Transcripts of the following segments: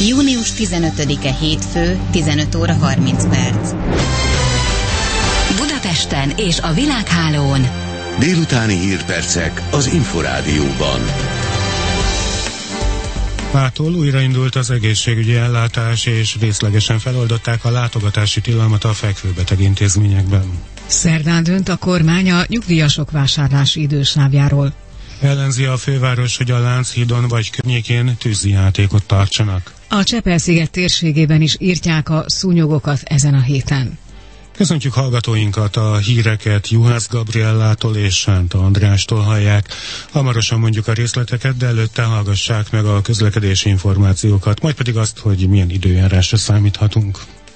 Június 15-e hétfő, 15 óra 30 perc. Budapesten és a világhálón délutáni hírpercek az Inforádióban. Mától újraindult az egészségügyi ellátás, és részlegesen feloldották a látogatási tilalmat a fekvőbeteg intézményekben. Szerdán dönt a kormány a nyugdíjasok vásárlási idősávjáról. Ellenzi a főváros, hogy a Lánchídon vagy környékén tűzijátékot tartsanak. A Csepel-sziget térségében is írtják a szúnyogokat ezen a héten. Köszöntjük hallgatóinkat, a híreket Juhász Gabriellától és Sánta Andrástól hallják. Hamarosan mondjuk a részleteket, de előtte hallgassák meg a közlekedési információkat, majd pedig azt, hogy milyen időjárásra számíthatunk.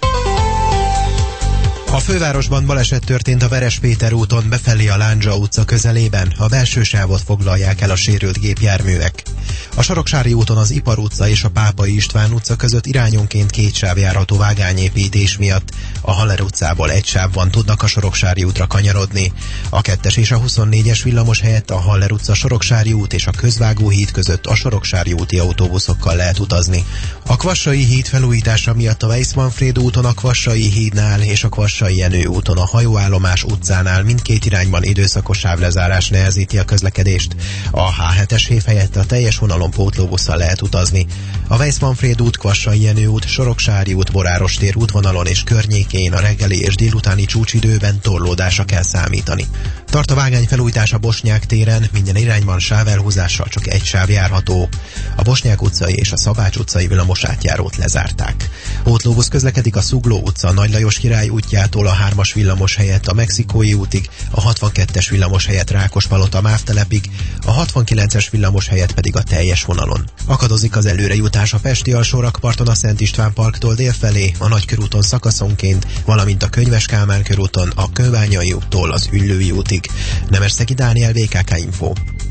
A fővárosban baleset történt a Veres Péter úton befelé a Lándzsa utca közelében, a belső sávot foglalják el a sérült gépjárművek. A Soroksári úton az Ipar utca és a Pápai István utca között irányonként 2 sáv járható vágányépítés miatt. A Haller utcából 1 sávban tudnak a Soroksári útra kanyarodni. A 2-es és a 24-es villamos helyett a Haller utca, Soroksári út és a Közvágóhíd között a Soroksári úti autóbuszokkal lehet utazni. A Kvassai híd felújítása miatt a Weiss-Manfréd úton, a Kvassai hídnál és a Kvassai Jenő úton a Hajóállomás utcánál mindkét irányban időszakos sávlezárás nehezíti a közlekedést. A H7-es hév helyett a teljes vonalon pótlóbusszal lehet utazni. A Weiss-Manfréd út, Kvassai Jenő út, Soroksári út, Boráros tér útvonalon és környékén a reggeli és délutáni csúcsidőben torlódásra kell számítani. Tart a vágány felújítás a Bosnyák téren, minden irányban sávelhúzással csak 1 sáv járható. A Bosnyák utcai és a Szabács utcai villamos átjárót lezárták. Pótlóbusz közlekedik a Zugló utca, Nagy Lajos Király útjától a 3-as villamos helyett a Mexikói útig, a 62-es villamos helyett Rákospalota Mávtelepig, a 69-es villamos helyett pedig a teljes vonalon. Akadozik az előrejutás a Pesti alsórakparton a Szent István parktól délfelé, a Nagykörúton szakaszonként, valamint a Könyves Kálmán körúton a Kőbányai úttól az Üllői útig. Nemesszegi Dániel, VKK Info.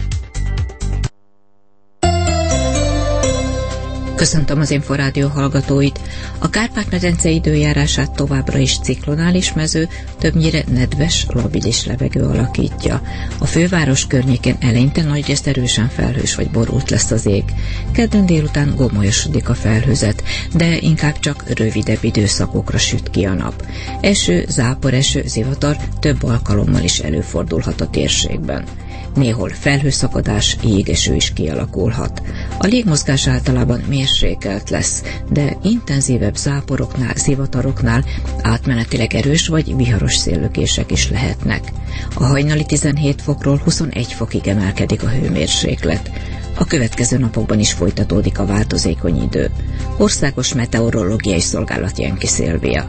Köszöntöm az Inforádió hallgatóit. A Kárpát-medence időjárását továbbra is ciklonális mező, többnyire nedves, labilis levegő alakítja. A főváros környékén eleinte nagyrészt erősen felhős vagy borult lesz az ég. Kedden délután gomolyosodik a felhőzet, de inkább csak rövidebb időszakokra süt ki a nap. Eső, záporeső, zivatar több alkalommal is előfordulhat a térségben. Néhol felhőszakadás, jégeső is kialakulhat. A légmozgás általában mérsékelt lesz, de intenzívebb záporoknál, zivataroknál átmenetileg erős vagy viharos széllökések is lehetnek. A hajnali 17 fokról 21 fokig emelkedik a hőmérséklet. A következő napokban is folytatódik a változékony idő. Országos Meteorológiai Szolgálat Jenki Szilvia.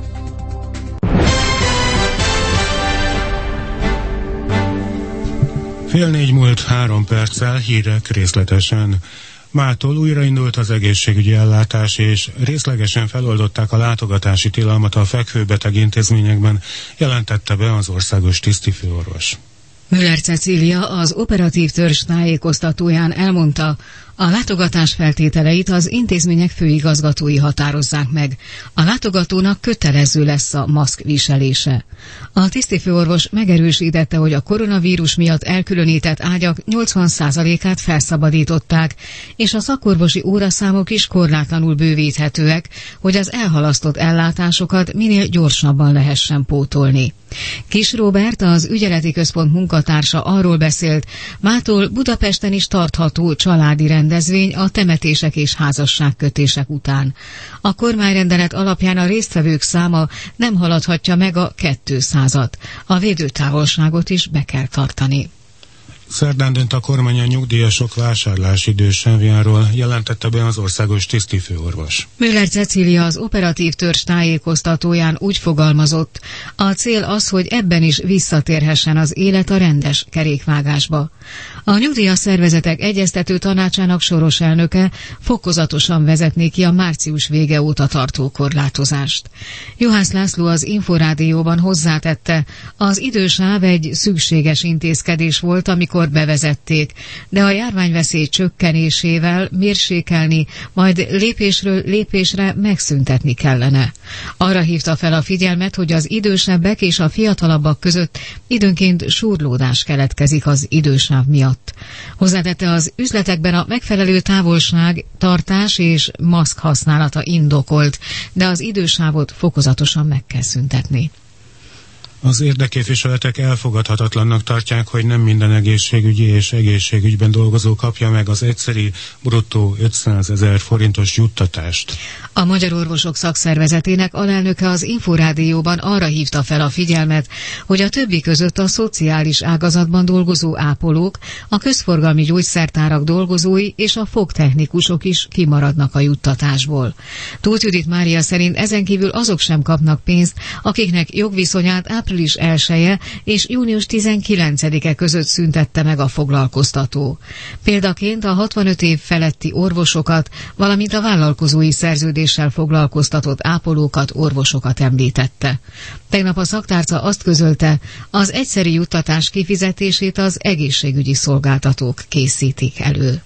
Fél 4 múlt 3 perccel, hírek részletesen. Mától újraindult az egészségügyi ellátás, és részlegesen feloldották a látogatási tilalmat a fekvőbeteg intézményekben, jelentette be az országos tisztifőorvos. Müller Cecília az operatív törzs tájékoztatóján elmondta, a látogatás feltételeit az intézmények főigazgatói határozzák meg. A látogatónak kötelező lesz a maszk viselése. A tisztifőorvos megerősítette, hogy a koronavírus miatt elkülönített ágyak 80%-át felszabadították, és a szakorvosi óraszámok is korlátlanul bővíthetőek, hogy az elhalasztott ellátásokat minél gyorsabban lehessen pótolni. Kis Róbert, az ügyeleti központ munkatársa arról beszélt, mától Budapesten is tartható családi rendezvény a temetések és házasságkötések után. A kormányrendelet alapján a résztvevők száma nem haladhatja meg a 200-at. A védőtávolságot is be kell tartani. Szerdán dönt a kormány a nyugdíjasok vásárlási idősávjáról, jelentette be az országos tisztifőorvos. Müller Cecília az operatív törzs tájékoztatóján úgy fogalmazott, a cél az, hogy ebben is visszatérhessen az élet a rendes kerékvágásba. A nyugdíjas szervezetek egyeztető tanácsának soros elnöke fokozatosan vezetné ki a március vége óta tartó korlátozást. Juhász László az Inforádióban hozzátette, az idősáv egy szükséges intézkedés volt, amikor bevezették, de a járványveszély csökkenésével mérsékelni, majd lépésről lépésre megszüntetni kellene. Arra hívta fel a figyelmet, hogy az idősebbek és a fiatalabbak között időnként súrlódás keletkezik az idősáv miatt. miatt. Hozzátette, az üzletekben a megfelelő távolság, tartás és maszk használata indokolt, de az idősávot fokozatosan meg kell szüntetni. Az érdekképviseletek elfogadhatatlannak tartják, hogy nem minden egészségügyi és egészségügyben dolgozó kapja meg az egyszeri bruttó 500 000 forintos juttatást. A Magyar Orvosok Szakszervezetének alelnöke az Inforádióban arra hívta fel a figyelmet, hogy a többi között a szociális ágazatban dolgozó ápolók, a közforgalmi gyógyszertárak dolgozói és a fogtechnikusok is kimaradnak a juttatásból. Tóth Judit Mária szerint ezen kívül azok sem kapnak pénzt, akiknek jogviszonyát április 1-e és június 19-e között szüntette meg a foglalkoztató. Példaként a 65 év feletti orvosokat, valamint a vállalkozói szerződéssel foglalkoztatott ápolókat, orvosokat említette. Tegnap a szaktárca azt közölte, az egyszeri juttatás kifizetését az egészségügyi szolgáltatók készítik elő.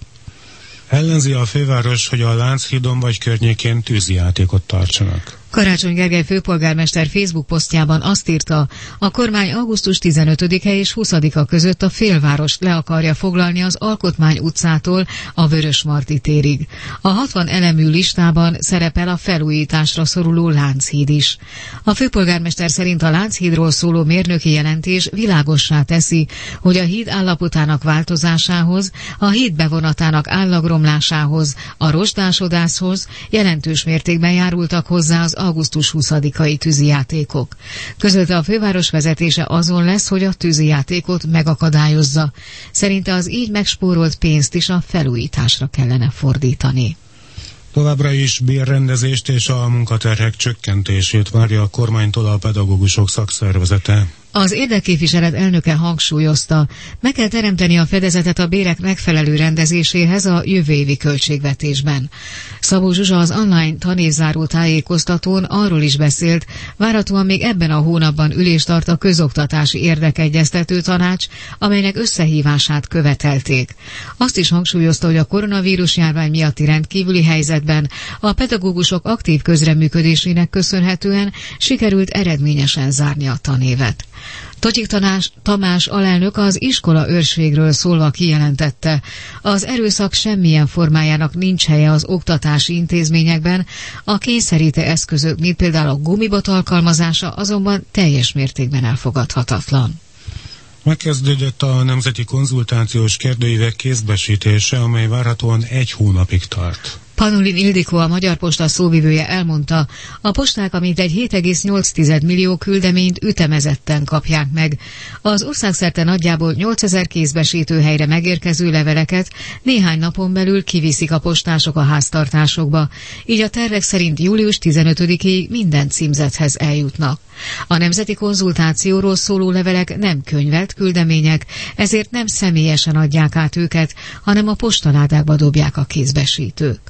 Ellenzi a főváros, hogy a Lánchídon vagy környékén tűzijátékot tartsanak. Karácsony Gergely főpolgármester Facebook posztjában azt írta, a kormány augusztus 15-e és 20-a között a félvárost le akarja foglalni az Alkotmány utcától a Vörösmarty térig. A 60 elemű listában szerepel a felújításra szoruló Lánchíd is. A főpolgármester szerint a Lánchídról szóló mérnöki jelentés világossá teszi, hogy a híd állapotának változásához, a híd bevonatának állagromlásához, a rozsdásodáshoz jelentős mértékben járultak hozzá az augusztus 20-ai tűzijátékok. Közölte, a főváros vezetése azon lesz, hogy a tűzijátékot megakadályozza. Szerinte az így megspórolt pénzt is a felújításra kellene fordítani. Továbbra is bérrendezést és a munkaterhek csökkentését várja a kormánytól a pedagógusok szakszervezete. Az érdekképviselet elnöke hangsúlyozta, meg kell teremteni a fedezetet a bérek megfelelő rendezéséhez a jövő évi költségvetésben. Szabó Zsuzsa az online tanévzáró tájékoztatón arról is beszélt, várhatóan még ebben a hónapban ülést tart a közoktatási érdekegyeztető tanács, amelynek összehívását követelték. Azt is hangsúlyozta, hogy a koronavírus járvány miatti rendkívüli helyzetben a pedagógusok aktív közreműködésének köszönhetően sikerült eredményesen zárni a tanévet. Totyik Tamás alelnök az iskola őrségről szólva kijelentette, az erőszak semmilyen formájának nincs helye az oktatási intézményekben, a kényszerítő eszközök, mint például a gumibot alkalmazása azonban teljes mértékben elfogadhatatlan. Megkezdődött a nemzeti konzultációs kérdőívek kézbesítése, amely várhatóan 1 hónapig tart. Panulin Ildikó, a Magyar Posta szóvivője elmondta, a posták mintegy 7,8 millió küldeményt ütemezetten kapják meg. Az országszerte nagyjából 8000 kézbesítőhelyre megérkező leveleket néhány napon belül kiviszik a postások a háztartásokba, így a tervek szerint július 15-ig minden címzethez eljutnak. A nemzeti konzultációról szóló levelek nem könyvelt küldemények, ezért nem személyesen adják át őket, hanem a postaládákba dobják a kézbesítők.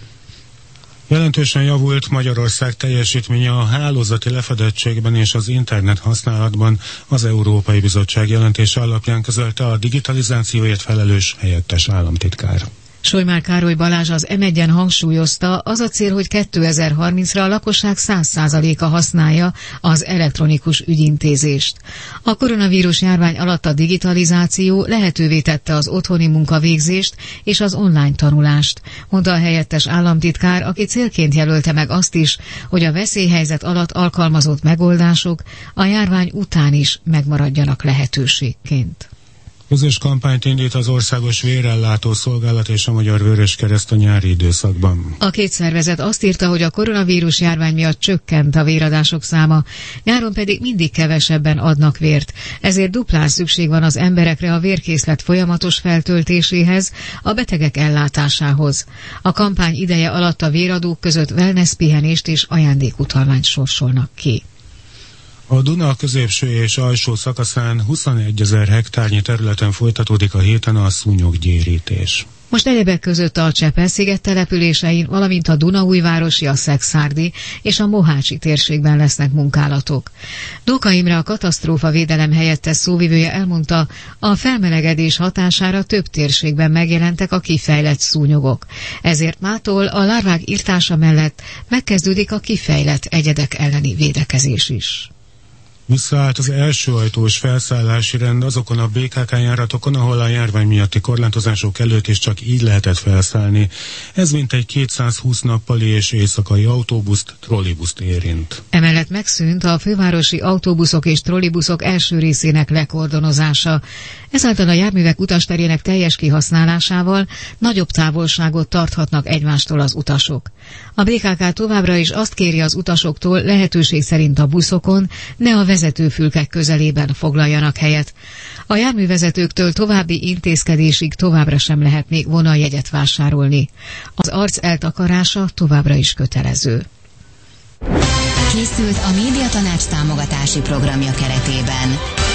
Jelentősen javult Magyarország teljesítménye a hálózati lefedettségben és az internet használatban, az Európai Bizottság jelentése alapján közölte a digitalizációért felelős helyettes államtitkár. Solymár Károly Balázs az M1-en hangsúlyozta, az a cél, hogy 2030-ra a lakosság 100%-a használja az elektronikus ügyintézést. A koronavírus járvány alatt a digitalizáció lehetővé tette az otthoni munkavégzést és az online tanulást, mondta a helyettes államtitkár, aki célként jelölte meg azt is, hogy a veszélyhelyzet alatt alkalmazott megoldások a járvány után is megmaradjanak lehetőségként. Közös kampányt indít az Országos Vérellátó Szolgálat és a Magyar Vöröskereszt a nyári időszakban. A két szervezet azt írta, hogy a koronavírus járvány miatt csökkent a véradások száma, nyáron pedig mindig kevesebben adnak vért. Ezért duplán szükség van az emberekre a vérkészlet folyamatos feltöltéséhez, a betegek ellátásához. A kampány ideje alatt a véradók között wellness pihenést és ajándékutalványt sorsolnak ki. A Duna középső és alsó szakaszán 21 000 hektárnyi területen folytatódik a héten a szúnyoggyérítés. Most egyebek között a Csepel-sziget településein, valamint a Dunaújvárosi, a Szekszárdi és a Mohácsi térségben lesznek munkálatok. Dóka Imre, a katasztrófavédelem helyettes szóvivője elmondta, a felmelegedés hatására több térségben megjelentek a kifejlett szúnyogok. Ezért mától a lárvák irtása mellett megkezdődik a kifejlett egyedek elleni védekezés is. Visszaállt az első ajtós felszállási rend azokon a BKK járatokon, ahol a járvány miatti korlátozások előtt is csak így lehetett felszállni. Ez mintegy 220 nappali és éjszakai autóbuszt, trollibuszt érint. Emellett megszűnt a fővárosi autóbuszok és trollibuszok első részének lekordonozása. Ezáltal a járművek utasterének teljes kihasználásával nagyobb távolságot tarthatnak egymástól az utasok. A BKK továbbra is azt kéri az utasoktól, lehetőség szerint a buszokon, ne a vezetőfülkek közelében foglaljanak helyet. A járművezetőktől további intézkedésig továbbra sem lehet még vonaljegyet vásárolni. Az arc eltakarása továbbra is kötelező. Készült a Médiatanács támogatási programja keretében.